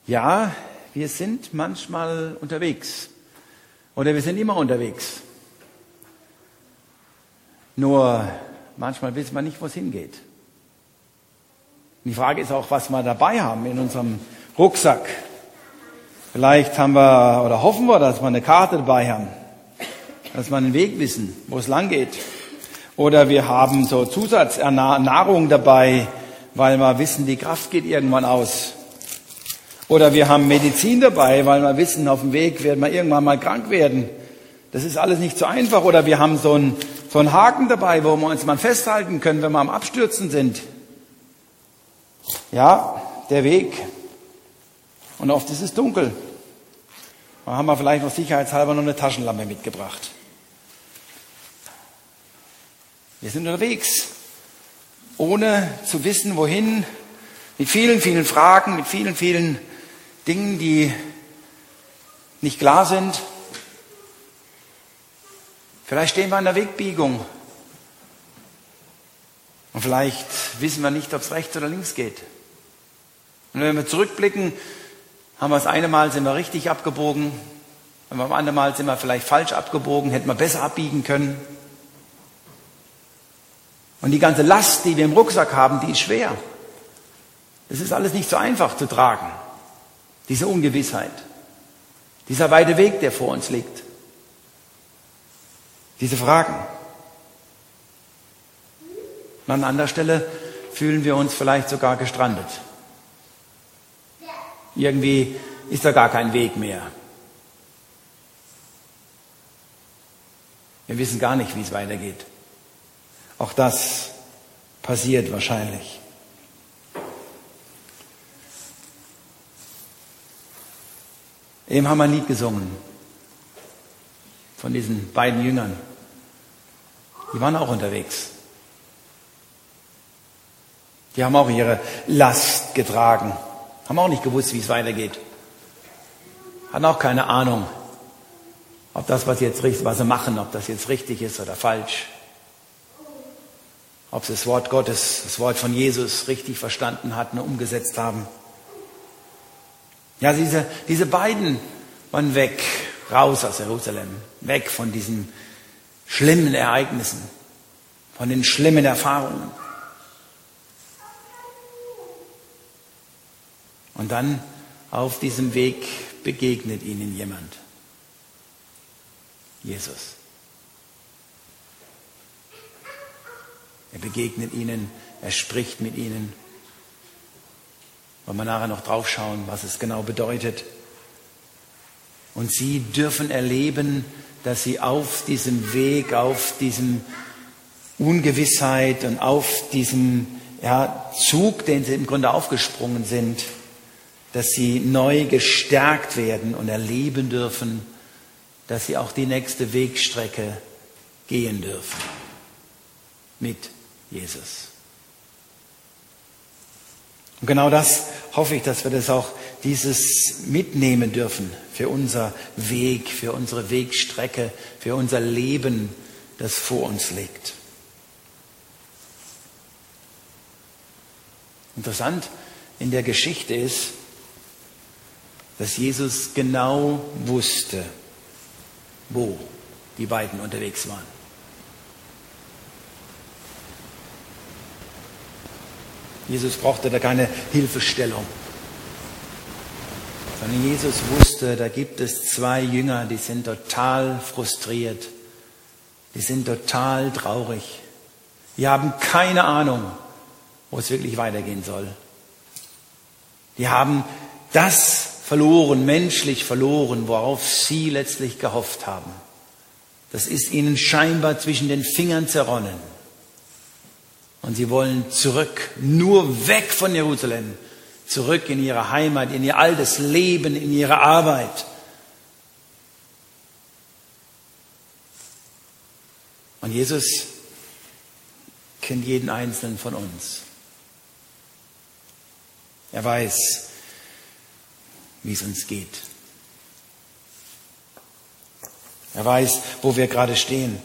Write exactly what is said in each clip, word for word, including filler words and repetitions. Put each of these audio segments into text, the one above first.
Ja, wir sind manchmal unterwegs oder wir sind immer unterwegs. Nur manchmal wissen wir nicht, wo es hingeht. Und die Frage ist auch, was wir dabei haben in unserem Rucksack. Vielleicht haben wir oder hoffen wir, dass wir eine Karte dabei haben, dass wir einen Weg wissen, wo es lang geht. Oder wir haben so Zusatznahrung dabei, weil wir wissen, die Kraft geht irgendwann aus. Oder wir haben Medizin dabei, weil wir wissen, auf dem Weg werden wir irgendwann mal krank werden. Das ist alles nicht so einfach. Oder wir haben so einen, so einen Haken dabei, wo wir uns mal festhalten können, wenn wir am Abstürzen sind. Ja, der Weg. Und oft ist es dunkel. Da haben wir vielleicht noch sicherheitshalber noch eine Taschenlampe mitgebracht. Wir sind unterwegs, ohne zu wissen, wohin, mit vielen, vielen Fragen, mit vielen, vielen Dingen, die nicht klar sind. Vielleicht stehen wir an der Wegbiegung und vielleicht wissen wir nicht, ob es rechts oder links geht. Und wenn wir zurückblicken, haben wir das eine Mal sind wir richtig abgebogen, und beim anderen Mal sind wir vielleicht falsch abgebogen, hätten wir besser abbiegen können. Und die ganze Last, die wir im Rucksack haben, die ist schwer. Das ist alles nicht so einfach zu tragen. Diese Ungewissheit. Dieser weite Weg, der vor uns liegt. Diese Fragen. Und an anderer Stelle fühlen wir uns vielleicht sogar gestrandet. Irgendwie ist da gar kein Weg mehr. Wir wissen gar nicht, wie es weitergeht. Auch das passiert wahrscheinlich. Eben haben wir ein Lied gesungen von diesen beiden Jüngern. Die waren auch unterwegs. Die haben auch ihre Last getragen. Haben auch nicht gewusst, wie es weitergeht. Hatten auch keine Ahnung, ob das, was, jetzt, was sie machen, ob das jetzt richtig ist oder falsch. Ob sie das Wort Gottes, das Wort von Jesus richtig verstanden hatten und umgesetzt haben. Ja, diese, diese beiden waren weg, raus aus Jerusalem, weg von diesen schlimmen Ereignissen, von den schlimmen Erfahrungen. Und dann auf diesem Weg begegnet ihnen jemand. Jesus. Er begegnet ihnen, er spricht mit ihnen. Wollen wir nachher noch drauf schauen, was es genau bedeutet. Und sie dürfen erleben, dass sie auf diesem Weg, auf diesem Ungewissheit und auf diesem ja, Zug, den sie im Grunde aufgesprungen sind, dass sie neu gestärkt werden und erleben dürfen, dass sie auch die nächste Wegstrecke gehen dürfen mit Jesus. Und genau das hoffe ich, dass wir das auch dieses mitnehmen dürfen für unser Weg, für unsere Wegstrecke, für unser Leben, das vor uns liegt. Interessant in der Geschichte ist, dass Jesus genau wusste, wo die beiden unterwegs waren. Jesus brauchte da keine Hilfestellung, sondern Jesus wusste, da gibt es zwei Jünger, die sind total frustriert, die sind total traurig, die haben keine Ahnung, wo es wirklich weitergehen soll. Die haben das verloren, menschlich verloren, worauf sie letztlich gehofft haben. Das ist ihnen scheinbar zwischen den Fingern zerronnen. Und sie wollen zurück, nur weg von Jerusalem, zurück in ihre Heimat, in ihr altes Leben, in ihre Arbeit. Und Jesus kennt jeden Einzelnen von uns. Er weiß, wie es uns geht. Er weiß, wo wir gerade stehen.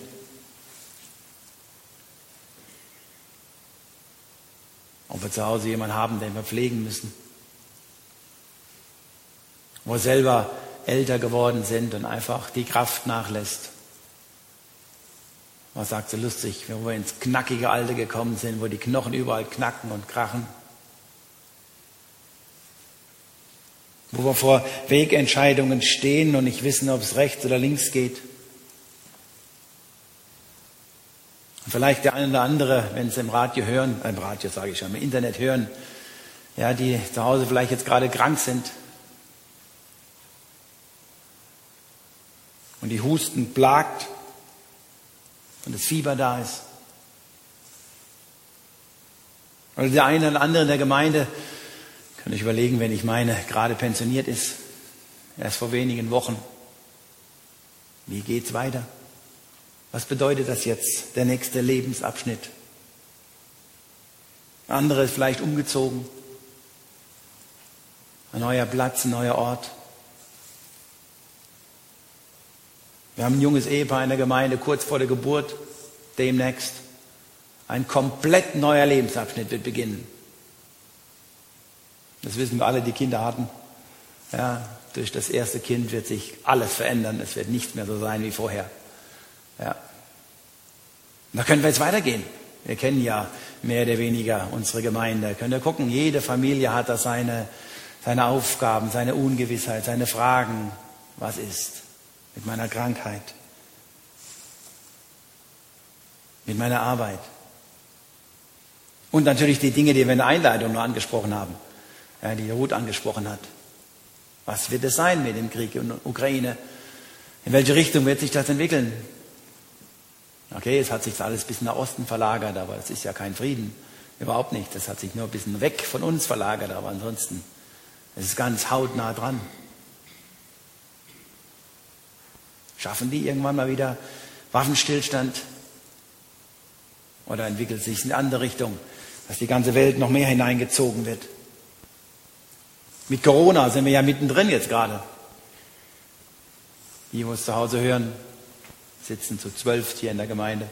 Ob wir zu Hause jemanden haben, den wir pflegen müssen. wo wir selber älter geworden sind und einfach die Kraft nachlässt. Was sagt so lustig, wo wir ins knackige Alter gekommen sind, wo die Knochen überall knacken und krachen. Wo wir vor Wegentscheidungen stehen und nicht wissen, ob es rechts oder links geht. Und vielleicht der eine oder andere, wenn Sie im Radio hören, äh, im Radio sage ich schon, im Internet hören, ja, die zu Hause vielleicht jetzt gerade krank sind. Und die Husten plagt und das Fieber da ist. Oder der eine oder andere in der Gemeinde, kann ich überlegen, wenn ich meine, gerade pensioniert ist, erst vor wenigen Wochen. Wie geht's weiter? Was bedeutet das jetzt, der nächste Lebensabschnitt? Andere ist vielleicht umgezogen. Ein neuer Platz, ein neuer Ort. Wir haben ein junges Ehepaar in der Gemeinde, kurz vor der Geburt, demnächst. Ein komplett neuer Lebensabschnitt wird beginnen. Das wissen wir alle, die Kinder hatten. Ja, durch das erste Kind wird sich alles verändern. Es wird nichts mehr so sein wie vorher. Ja. Und da können wir jetzt weitergehen. Wir kennen ja mehr oder weniger unsere Gemeinde. Könnt ihr gucken, jede Familie hat da seine, seine Aufgaben, seine Ungewissheit, seine Fragen. Was ist mit meiner Krankheit? Mit meiner Arbeit? Und natürlich die Dinge, die wir in der Einleitung nur angesprochen haben. Ja, die Ruth angesprochen hat. Was wird es sein mit dem Krieg in der Ukraine? In welche Richtung wird sich das entwickeln? Okay, es hat sich alles ein bisschen nach Osten verlagert, aber es ist ja kein Frieden. Überhaupt nicht. Das hat sich nur ein bisschen weg von uns verlagert, aber ansonsten, es ist ganz hautnah dran. Schaffen die irgendwann mal wieder Waffenstillstand? Oder entwickelt es sich in eine andere Richtung, dass die ganze Welt noch mehr hineingezogen wird? Mit Corona sind wir ja mittendrin jetzt gerade. Die, die es zu Hause hören, sitzen zu zwölf hier in der Gemeinde.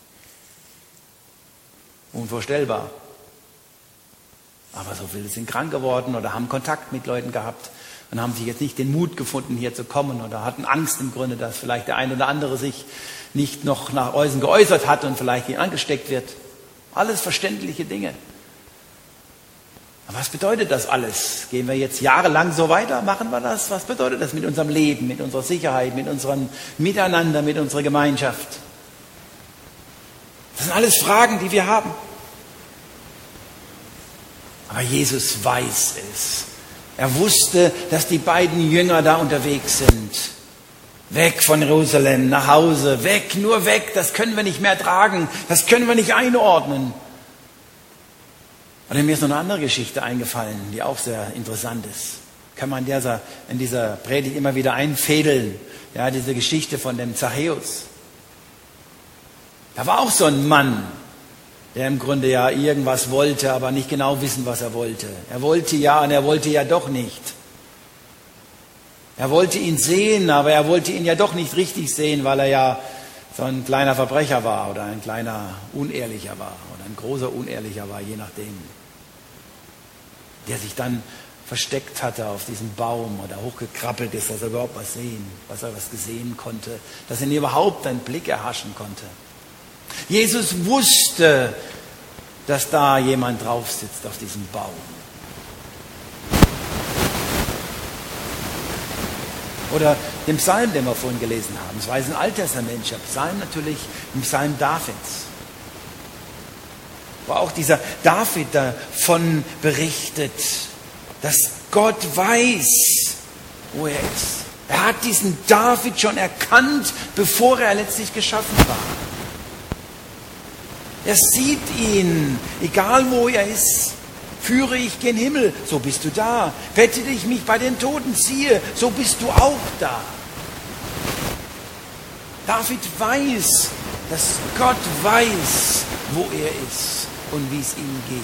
Unvorstellbar. Aber so viele sind krank geworden oder haben Kontakt mit Leuten gehabt und haben sich jetzt nicht den Mut gefunden, hier zu kommen oder hatten Angst im Grunde, dass vielleicht der eine oder andere sich nicht noch nach außen geäußert hat und vielleicht ihn angesteckt wird. Alles verständliche Dinge. Aber was bedeutet das alles? Gehen wir jetzt jahrelang so weiter? Machen wir das? Was bedeutet das mit unserem Leben, mit unserer Sicherheit, mit unserem Miteinander, mit unserer Gemeinschaft? Das sind alles Fragen, die wir haben. Aber Jesus weiß es. Er wusste, dass die beiden Jünger da unterwegs sind. Weg von Jerusalem, nach Hause, weg, nur weg. Das können wir nicht mehr tragen. Das können wir nicht einordnen. Und mir ist noch eine andere Geschichte eingefallen, die auch sehr interessant ist. Kann man in dieser, in dieser Predigt immer wieder einfädeln. Ja, diese Geschichte von dem Zachäus. Da war auch so ein Mann, der im Grunde ja irgendwas wollte, aber nicht genau wissen, was er wollte. Er wollte ja und er wollte ja doch nicht. Er wollte ihn sehen, aber er wollte ihn ja doch nicht richtig sehen, weil er ja so ein kleiner Verbrecher war oder ein kleiner Unehrlicher war oder ein großer Unehrlicher war, je nachdem. Der sich dann versteckt hatte auf diesem Baum oder hochgekrabbelt ist, dass er überhaupt was sehen, was er was gesehen konnte, dass ihn überhaupt einen Blick erhaschen konnte. Jesus wusste, dass da jemand drauf sitzt auf diesem Baum. Oder den Psalm, den wir vorhin gelesen haben. Es war ein alttestamentlicher Psalm, natürlich ein Psalm Davids. Wo auch dieser David davon berichtet, dass Gott weiß, wo er ist. Er hat diesen David schon erkannt, bevor er letztlich geschaffen war. Er sieht ihn, egal wo er ist. Führe ich gen Himmel, so bist du da. Rette ich mich bei den Toten, siehe, so bist du auch da. David weiß, dass Gott weiß, wo er ist und wie es ihm geht.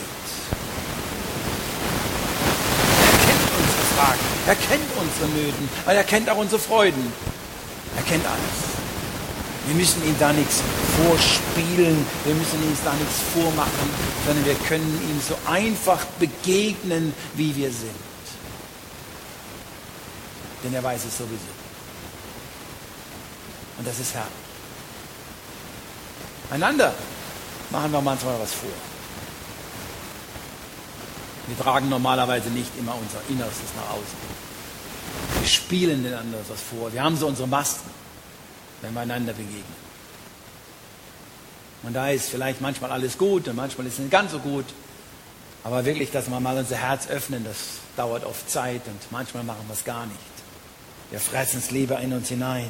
Er kennt unsere Fragen, er kennt unsere Nöten, aber er kennt auch unsere Freuden. Er kennt alles. Wir müssen ihm da nichts vorspielen, wir müssen ihm da nichts vormachen, sondern wir können ihm so einfach begegnen, wie wir sind. Denn er weiß es sowieso. Und das ist herrlich. Einander machen wir manchmal was vor. Wir tragen normalerweise nicht immer unser Innerstes nach außen. Wir spielen den anderen was vor. Wir haben so unsere Masken, wenn wir einander begegnen. Und da ist vielleicht manchmal alles gut und manchmal ist es nicht ganz so gut. Aber wirklich, dass wir mal unser Herz öffnen, das dauert oft Zeit und manchmal machen wir es gar nicht. Wir fressen es lieber in uns hinein.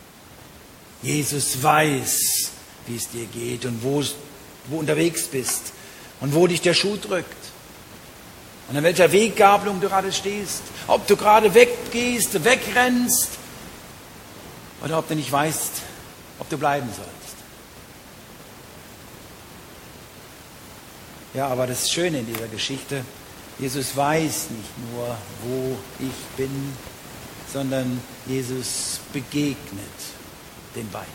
Jesus weiß, wie es dir geht und wo du unterwegs bist und wo dich der Schuh drückt. Und an welcher Weggabelung du gerade stehst. Ob du gerade weggehst, wegrennst oder ob du nicht weißt, ob du bleiben sollst. Ja, aber das Schöne in dieser Geschichte, Jesus weiß nicht nur, wo ich bin, sondern Jesus begegnet den beiden.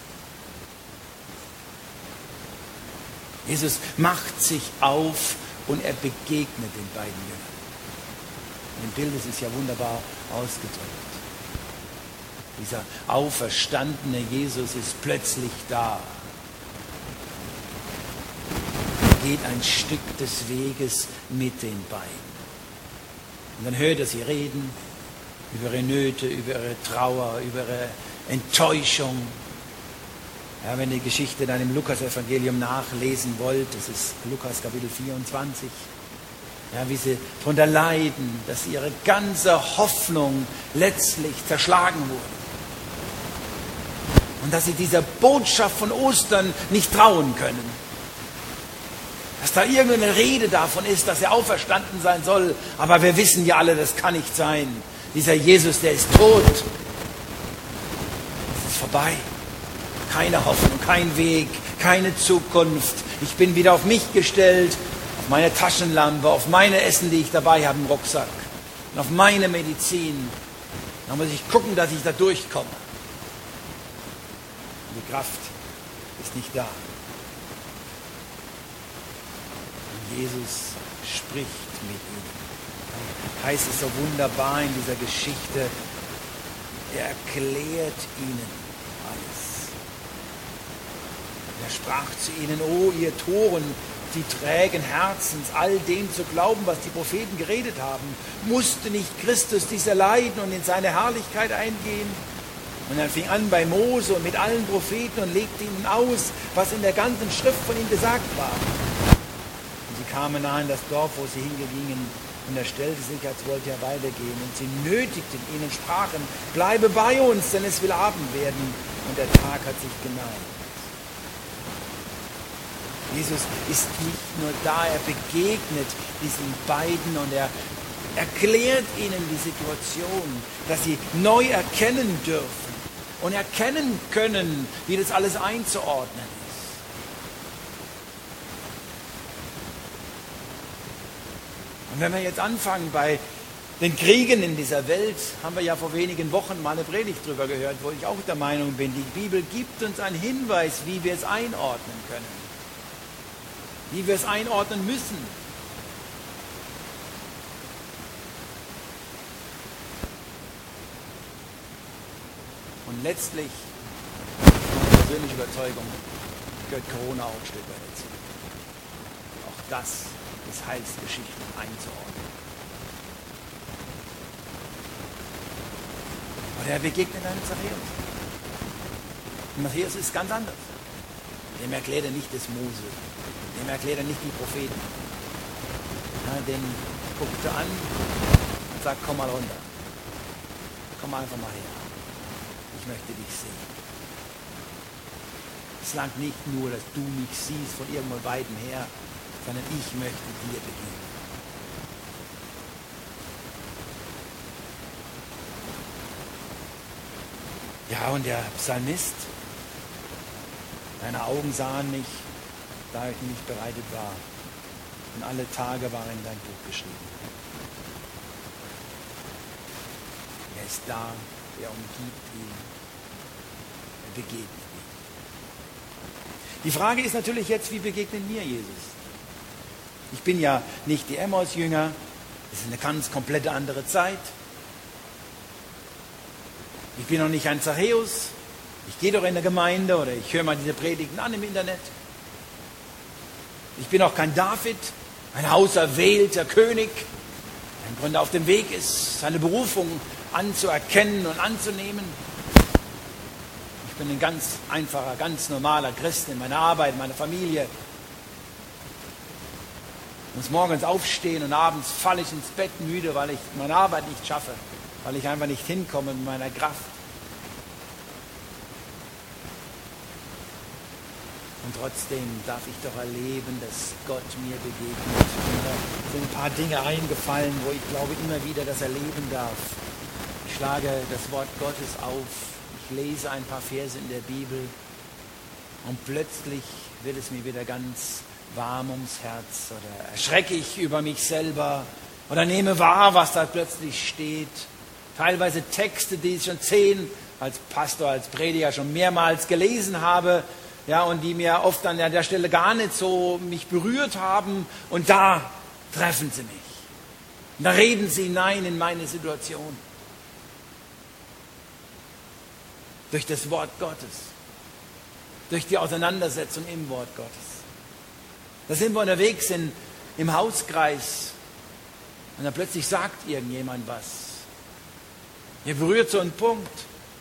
Jesus macht sich auf und er begegnet den beiden Jüngern. Im Bild ist es ja wunderbar ausgedrückt. Dieser auferstandene Jesus ist plötzlich da. Er geht ein Stück des Weges mit den beiden. Und dann hört er sie reden über ihre Nöte, über ihre Trauer, über ihre Enttäuschung. Ja, wenn ihr die Geschichte dann im Lukas-Evangelium nachlesen wollt, das ist Lukas Kapitel vierundzwanzig, ja, wie sie darunter leiden, dass ihre ganze Hoffnung letztlich zerschlagen wurde. Und dass sie dieser Botschaft von Ostern nicht trauen können. Dass da irgendeine Rede davon ist, dass er auferstanden sein soll. Aber wir wissen ja alle, das kann nicht sein. Dieser Jesus, der ist tot. Es ist vorbei. Keine Hoffnung, kein Weg, keine Zukunft. Ich bin wieder auf mich gestellt, auf meine Taschenlampe, auf meine Essen, die ich dabei habe im Rucksack. Und auf meine Medizin. Da muss ich gucken, dass ich da durchkomme. Und die Kraft ist nicht da. Und Jesus spricht mit ihnen. Da heißt es so wunderbar in dieser Geschichte, er erklärt ihnen alles. Er sprach zu ihnen, o ihr Toren, die trägen Herzens, all dem zu glauben, was die Propheten geredet haben. Musste nicht Christus dieser leiden und in seine Herrlichkeit eingehen? Und er fing an bei Mose und mit allen Propheten und legte ihnen aus, was in der ganzen Schrift von ihm gesagt war. Und sie kamen nahe in das Dorf, wo sie hingingen, und er stellte sich, als wollte er weitergehen. Und sie nötigten ihn und sprachen, bleibe bei uns, denn es will Abend werden und der Tag hat sich geneigt. Jesus ist nicht nur da, er begegnet diesen beiden und er erklärt ihnen die Situation, dass sie neu erkennen dürfen und erkennen können, wie das alles einzuordnen ist. Und wenn wir jetzt anfangen bei den Kriegen in dieser Welt, haben wir ja vor wenigen Wochen mal eine Predigt drüber gehört, wo ich auch der Meinung bin, die Bibel gibt uns einen Hinweis, wie wir es einordnen können. Wie wir es einordnen müssen. Und letztlich, meine persönliche Überzeugung, gehört Corona auch ein Stück weit dazu. Auch das ist Heilsgeschichten einzuordnen. Aber er begegnet einem Zachäus. Und Matthäus ist ganz anders. Dem erklärt er nicht das Mose. Dem erklärt er nicht die Propheten. Ja, den guckt er an und sagt, komm mal runter. Komm einfach mal her. Ich möchte dich sehen. Es langt nicht nur, dass du mich siehst von irgendwo weiten her, sondern ich möchte dir begegnen. Ja, und der Psalmist, deine Augen sahen mich, da ich nicht bereitet war. Und alle Tage waren in dein Buch geschrieben. Er ist da, er umgibt ihn, er begegnet ihm. Die Frage ist natürlich jetzt, wie begegnet mir Jesus? Ich bin ja nicht die Emmaus-Jünger, es ist eine ganz komplette andere Zeit. Ich bin noch nicht ein Zachäus. Ich gehe doch in der Gemeinde oder ich höre mal diese Predigten an im Internet. Ich bin auch kein David, ein auserwählter König, der im Grunde auf dem Weg ist, seine Berufung anzuerkennen und anzunehmen. Ich bin ein ganz einfacher, ganz normaler Christ in meiner Arbeit, in meiner Familie. Ich muss morgens aufstehen und abends falle ich ins Bett müde, weil ich meine Arbeit nicht schaffe, weil ich einfach nicht hinkomme mit meiner Kraft. Und trotzdem darf ich doch erleben, dass Gott mir begegnet. Mir sind ein paar Dinge eingefallen, wo ich glaube, immer wieder das erleben darf. Ich schlage das Wort Gottes auf. Ich lese ein paar Verse in der Bibel. Und plötzlich wird es mir wieder ganz warm ums Herz. Oder erschrecke ich über mich selber. Oder nehme wahr, was da plötzlich steht. Teilweise Texte, die ich schon zehn als Pastor, als Prediger schon mehrmals gelesen habe. Ja, und die mir oft an der Stelle gar nicht so mich berührt haben. Und da treffen sie mich. Und da reden sie hinein in meine Situation. Durch das Wort Gottes. Durch die Auseinandersetzung im Wort Gottes. Da sind wir unterwegs in, im Hauskreis. Und dann plötzlich sagt irgendjemand was. Ihr berührt so einen Punkt.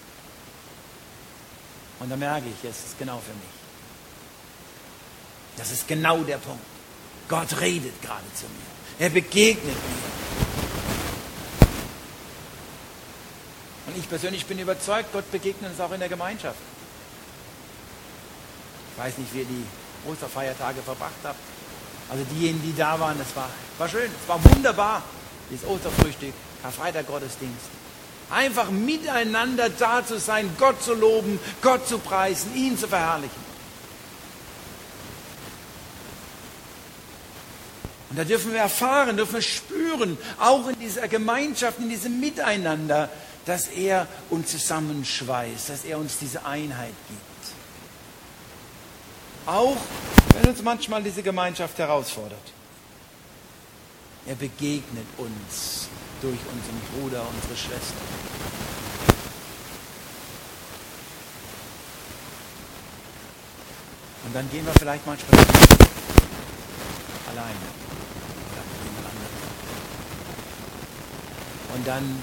Und dann merke ich, es ist genau für mich. Das ist genau der Punkt. Gott redet gerade zu mir. Er begegnet mir. Und ich persönlich bin überzeugt, Gott begegnet uns auch in der Gemeinschaft. Ich weiß nicht, wie ihr die Osterfeiertage verbracht habt. Also diejenigen, die da waren, es war, war schön, es war wunderbar. Dieses Osterfrühstück, Karfreitag Gottesdienst. Einfach miteinander da zu sein, Gott zu loben, Gott zu preisen, ihn zu verherrlichen. Und da dürfen wir erfahren, dürfen wir spüren, auch in dieser Gemeinschaft, in diesem Miteinander, dass er uns zusammenschweißt, dass er uns diese Einheit gibt. Auch wenn uns manchmal diese Gemeinschaft herausfordert. Er begegnet uns durch unseren Bruder, unsere Schwester. Und dann gehen wir vielleicht manchmal alleine oder mit jemand anderem. Und dann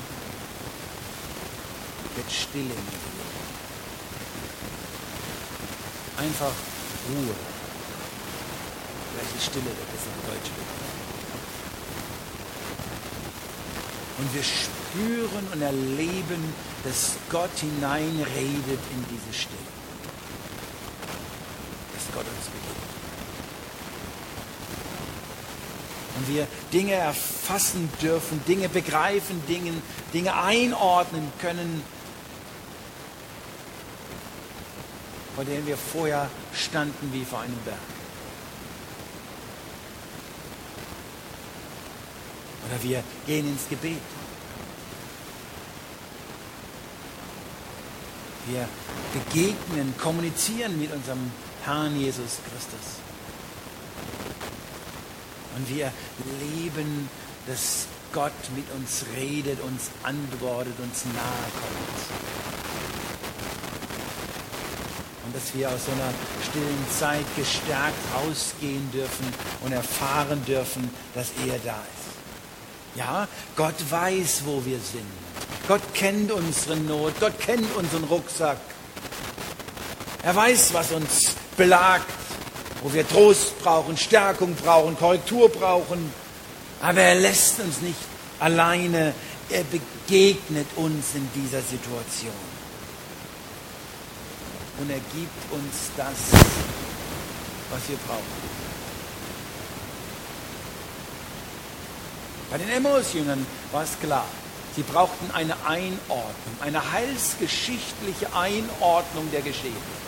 wird Stille in mir. Einfach Ruhe. Vielleicht die Stille der bessere Deutsche. Und wir spüren und erleben, dass Gott hineinredet in diese Stille. Dass Gott uns begegnet. Und wir Dinge erfassen dürfen, Dinge begreifen, Dinge, Dinge einordnen können, vor denen wir vorher standen wie vor einem Berg. Oder wir gehen ins Gebet. Wir begegnen, kommunizieren mit unserem Herrn Jesus Christus. Und wir leben, dass Gott mit uns redet, uns antwortet, uns nahe kommt. Und dass wir aus so einer stillen Zeit gestärkt rausgehen dürfen und erfahren dürfen, dass er da ist. Ja, Gott weiß, wo wir sind. Gott kennt unsere Not. Gott kennt unseren Rucksack. Er weiß, was uns belagt, wo wir Trost brauchen, Stärkung brauchen, Korrektur brauchen. Aber er lässt uns nicht alleine. Er begegnet uns in dieser Situation. Und er gibt uns das, was wir brauchen. Bei den Emmaus-Jüngern war es klar, sie brauchten eine Einordnung, eine heilsgeschichtliche Einordnung der Geschehnisse.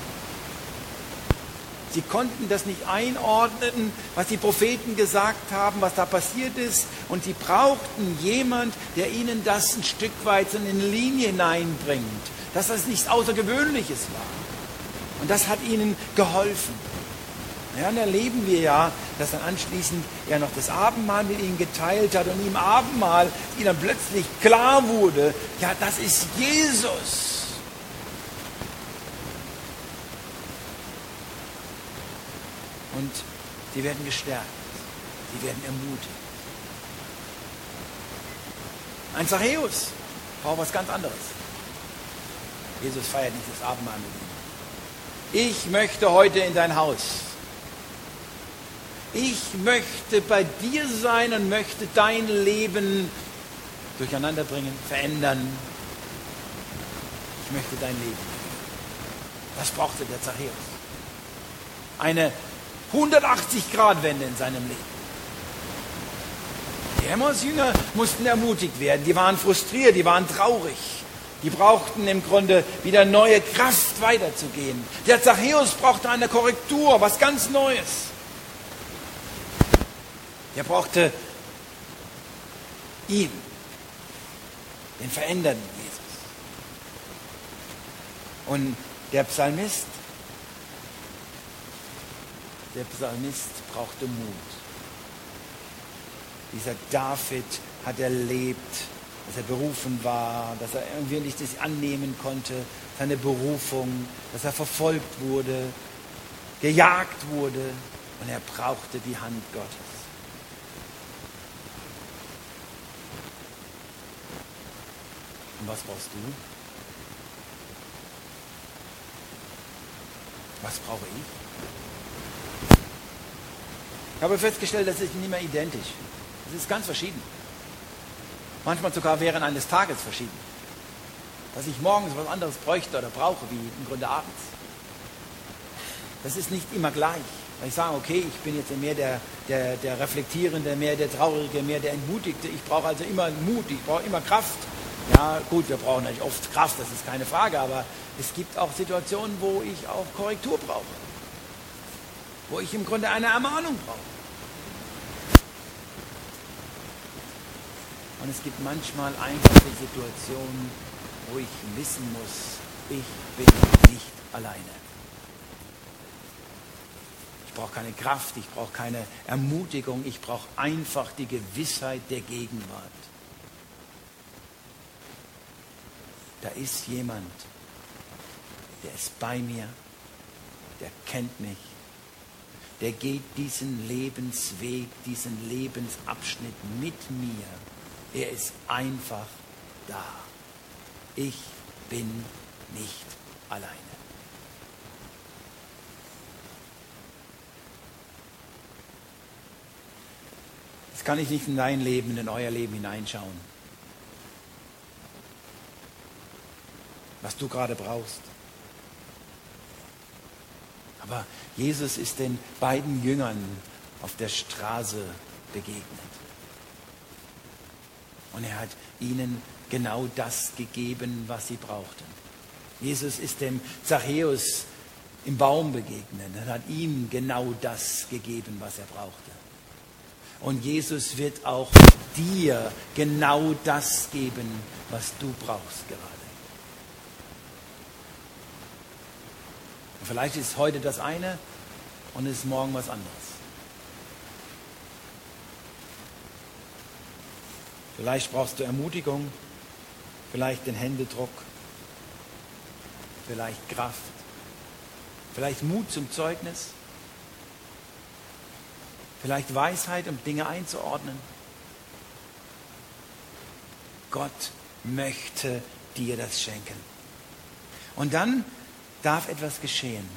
Sie konnten das nicht einordnen, was die Propheten gesagt haben, was da passiert ist. Und sie brauchten jemand, der ihnen das ein Stück weit in eine Linie hineinbringt, dass das nichts Außergewöhnliches war. Und das hat ihnen geholfen. Ja, und erleben wir ja, dass dann anschließend er noch das Abendmahl mit ihnen geteilt hat und ihm Abendmahl ihnen dann plötzlich klar wurde, ja, das ist Jesus. Und sie werden gestärkt, sie werden ermutigt. Ein Zachäus braucht was ganz anderes. Jesus feiert nicht das Abendmahl mit ihm. Ich möchte heute in dein Haus. Ich möchte bei dir sein und möchte dein Leben durcheinander bringen, verändern. Ich möchte dein Leben. Das brauchte der Zachäus. Eine hundertachtzig-Grad-Wende in seinem Leben. Die Emmaus-Jünger mussten ermutigt werden. Die waren frustriert, die waren traurig. Die brauchten im Grunde wieder neue Kraft weiterzugehen. Der Zachäus brauchte eine Korrektur, was ganz Neues. Er brauchte ihn, den verändernden Jesus. Und der Psalmist, der Psalmist brauchte Mut. Dieser David hat erlebt, dass er berufen war, dass er irgendwie nicht das annehmen konnte, seine Berufung, dass er verfolgt wurde, gejagt wurde und er brauchte die Hand Gottes. Und was brauchst du? Was brauche ich? Ich habe festgestellt, das ist nicht mehr identisch. Es ist ganz verschieden. Manchmal sogar während eines Tages verschieden. Dass ich morgens was anderes bräuchte oder brauche, wie im Grunde abends. Das ist nicht immer gleich. Weil ich sage, okay, ich bin jetzt mehr der, der, der Reflektierende, mehr der Traurige, mehr der Entmutigte. Ich brauche also immer Mut, ich brauche immer Kraft. Ja, gut, wir brauchen natürlich oft Kraft, das ist keine Frage, aber es gibt auch Situationen, wo ich auch Korrektur brauche. Wo ich im Grunde eine Ermahnung brauche. Und es gibt manchmal einfache Situationen, wo ich wissen muss, ich bin nicht alleine. Ich brauche keine Kraft, ich brauche keine Ermutigung, ich brauche einfach die Gewissheit der Gegenwart. Da ist jemand, der ist bei mir, der kennt mich, der geht diesen Lebensweg, diesen Lebensabschnitt mit mir. Er ist einfach da. Ich bin nicht alleine. Jetzt kann ich nicht in dein Leben, in euer Leben hineinschauen. Was du gerade brauchst. Aber Jesus ist den beiden Jüngern auf der Straße begegnet. Und er hat ihnen genau das gegeben, was sie brauchten. Jesus ist dem Zachäus im Baum begegnet und hat ihm genau das gegeben, was er brauchte. Und Jesus wird auch dir genau das geben, was du brauchst gerade. Und vielleicht ist heute das eine und ist morgen was anderes. Vielleicht brauchst du Ermutigung, vielleicht den Händedruck, vielleicht Kraft, vielleicht Mut zum Zeugnis, vielleicht Weisheit, um Dinge einzuordnen. Gott möchte dir das schenken. Und dann darf etwas geschehen.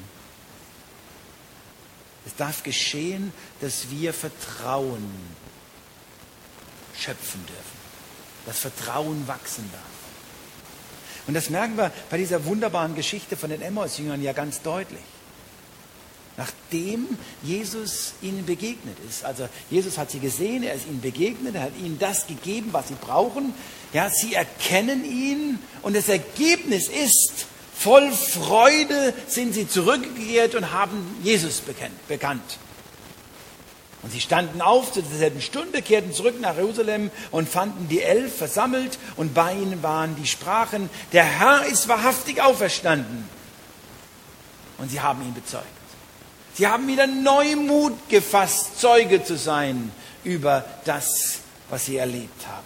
Es darf geschehen, dass wir Vertrauen schöpfen dürfen. Das Vertrauen wachsen darf. Und das merken wir bei dieser wunderbaren Geschichte von den Emmaus-Jüngern ja ganz deutlich. Nachdem Jesus ihnen begegnet ist, also Jesus hat sie gesehen, er ist ihnen begegnet, er hat ihnen das gegeben, was sie brauchen. Ja, sie erkennen ihn und das Ergebnis ist, voll Freude sind sie zurückgekehrt und haben Jesus bekannt. Und sie standen auf zu derselben Stunde, kehrten zurück nach Jerusalem und fanden die Elf versammelt und bei ihnen waren die Sprachen, der Herr ist wahrhaftig auferstanden. Und sie haben ihn bezeugt. Sie haben wieder neu Mut gefasst, Zeuge zu sein über das, was sie erlebt haben.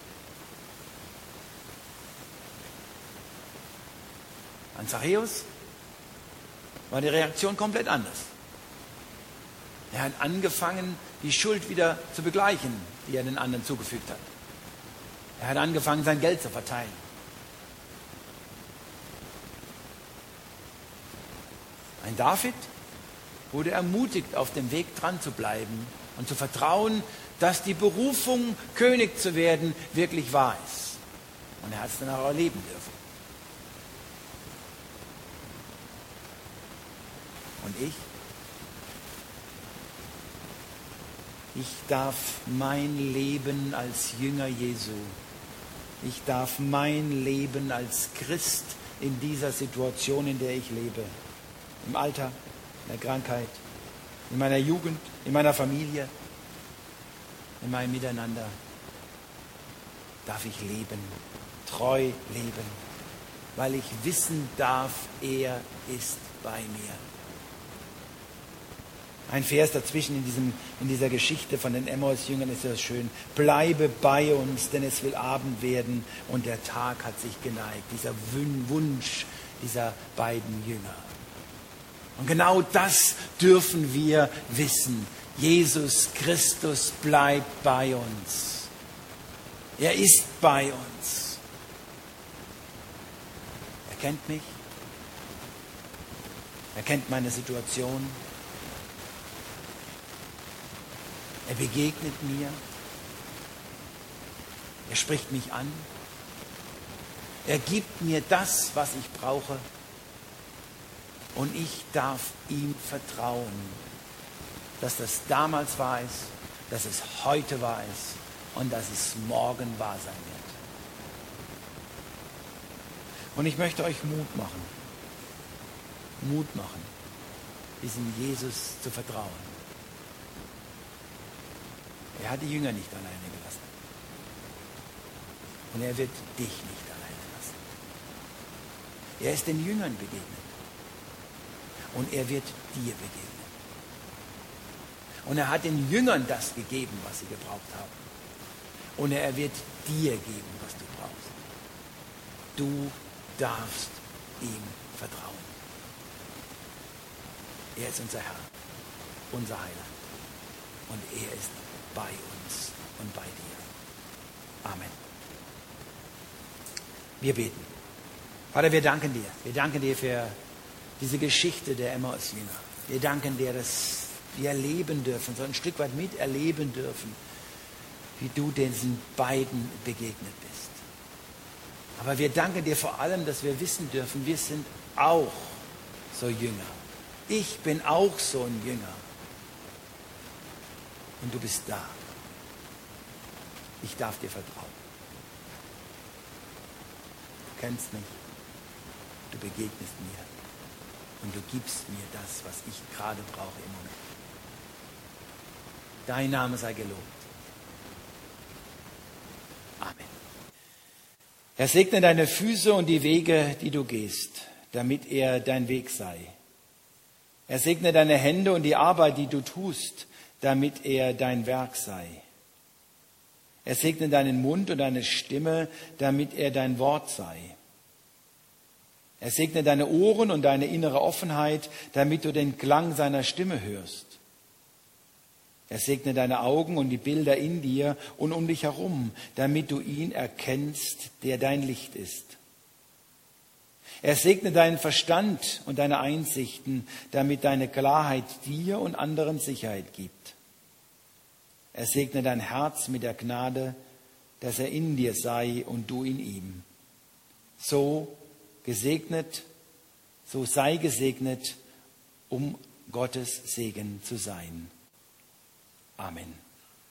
An Zachäus war die Reaktion komplett anders. Er hat angefangen, die Schuld wieder zu begleichen, die er den anderen zugefügt hat. Er hat angefangen, sein Geld zu verteilen. Ein David wurde ermutigt, auf dem Weg dran zu bleiben und zu vertrauen, dass die Berufung, König zu werden, wirklich wahr ist. Und er hat es dann auch erleben dürfen. Und ich? Ich darf mein Leben als Jünger Jesu, ich darf mein Leben als Christ in dieser Situation, in der ich lebe, im Alter, in der Krankheit, in meiner Jugend, in meiner Familie, in meinem Miteinander, darf ich leben, treu leben, weil ich wissen darf, er ist bei mir. Ein Vers dazwischen in, diesem, in dieser Geschichte von den Emmaus-Jüngern ist ja schön. Bleibe bei uns, denn es will Abend werden und der Tag hat sich geneigt. Dieser Wunsch dieser beiden Jünger. Und genau das dürfen wir wissen. Jesus Christus bleibt bei uns. Er ist bei uns. Er kennt mich. Er kennt meine Situation. Er begegnet mir. Er spricht mich an. Er gibt mir das, was ich brauche. Und ich darf ihm vertrauen, dass das damals wahr ist, dass es heute wahr ist und dass es morgen wahr sein wird. Und ich möchte euch Mut machen. Mut machen, diesem Jesus zu vertrauen. Er hat die Jünger nicht alleine gelassen. Und er wird dich nicht alleine lassen. Er ist den Jüngern begegnet. Und er wird dir begegnen. Und er hat den Jüngern das gegeben, was sie gebraucht haben. Und er wird dir geben, was du brauchst. Du darfst ihm vertrauen. Er ist unser Herr, unser Heiland. Und er ist bei uns und bei dir. Amen. Wir beten. Vater, wir danken dir. Wir danken dir für diese Geschichte der Emmaus-Jünger. Wir danken dir, dass wir erleben dürfen, so ein Stück weit miterleben dürfen, wie du diesen beiden begegnet bist. Aber wir danken dir vor allem, dass wir wissen dürfen, wir sind auch so Jünger. Ich bin auch so ein Jünger. Und du bist da. Ich darf dir vertrauen. Du kennst mich. Du begegnest mir. Und du gibst mir das, was ich gerade brauche im Moment. Dein Name sei gelobt. Amen. Er segne deine Füße und die Wege, die du gehst, damit er dein Weg sei. Er segne deine Hände und die Arbeit, die du tust, damit er dein Werk sei. Er segne deinen Mund und deine Stimme, damit er dein Wort sei. Er segne deine Ohren und deine innere Offenheit, damit du den Klang seiner Stimme hörst. Er segne deine Augen und die Bilder in dir und um dich herum, damit du ihn erkennst, der dein Licht ist. Er segne deinen Verstand und deine Einsichten, damit deine Klarheit dir und anderen Sicherheit gibt. Er segne dein Herz mit der Gnade, dass er in dir sei und du in ihm. So gesegnet, so sei gesegnet, um Gottes Segen zu sein. Amen.